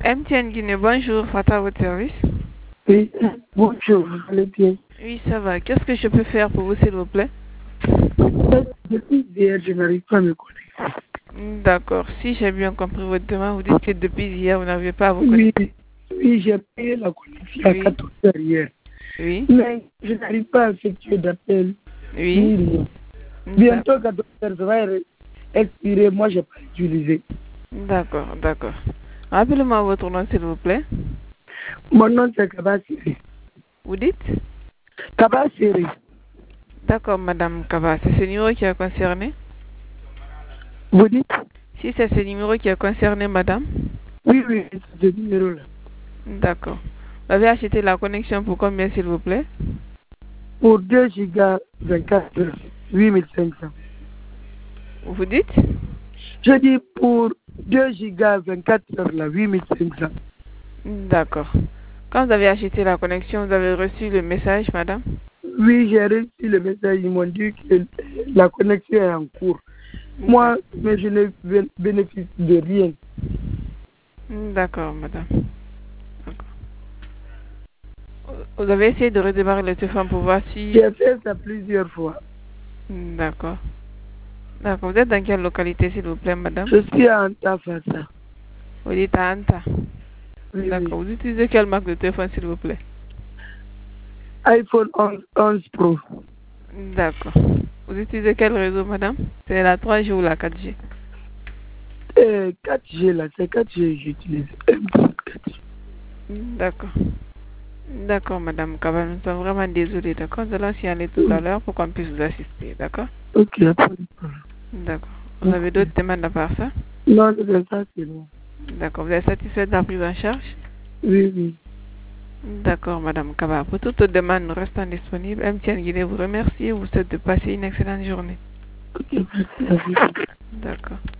MTN Guinée, bonjour, Fata, à votre service. Oui, bonjour, vous allez bien? Oui, ça va. Qu'est-ce que je peux faire pour vous, s'il vous plaît? Depuis hier, je n'arrive pas à me connecter. D'accord. Si j'ai bien compris votre demande, vous dites que depuis hier, vous n'arrivez pas à vous Oui, connecter. oui, j'ai payé la connexion à Oui. 14 heures hier. Oui. Mais je n'arrive pas à effectuer d'appel. Oui. Ni rien. Bientôt 14 heures, ça va expirer. Moi, je n'ai pas utilisé. D'accord, d'accord. Rappelez-moi votre nom, s'il vous plaît. Mon nom, c'est Kabasiri. Vous dites? Kabasiri. D'accord, Madame Kaba. C'est ce numéro qui est concerné? Vous dites? Si c'est ce numéro qui est concerné, Madame? Oui, oui, c'est ce numéro-là. D'accord. Vous avez acheté la connexion pour combien, s'il vous plaît? Pour 2 gigas 24 heures, 8500. Vous dites? Je dis pour 2 gigas 24 heures, là, 8500. D'accord. Quand vous avez acheté la connexion, vous avez reçu le message, madame? Oui, j'ai reçu le message. Ils m'ont dit que la connexion est en cours. Moi, mais je ne bénéficie de rien. D'accord, madame. Vous avez essayé de redémarrer le téléphone pour voir si... J'ai fait ça plusieurs fois. D'accord. D'accord. Vous êtes dans quelle localité, s'il vous plaît, madame? Je suis à Antafasa. Vous dites à Anta. Oui, D'accord. oui. Vous utilisez quelle marque de téléphone, s'il vous plaît? iPhone 11 Pro. D'accord. Vous utilisez quel réseau, madame? C'est la 3G ou la 4G? 4G, là, c'est 4G que j'utilise. D'accord. D'accord, madame Kaba, nous sommes vraiment désolés, d'accord? Nous allons s'y aller tout à l'heure pour qu'on puisse vous assister, d'accord? Ok, après le problème. D'accord. Vous avez d'autres demandes à part ça? Non, c'est ça, c'est bon. D'accord. Vous êtes satisfait de la prise en charge? Oui, oui. D'accord, madame Kaba. Pour toute demande, nous restons disponibles. MTN Guinée vous remercie et vous souhaite de passer une excellente journée. Ok, merci à vous. D'accord.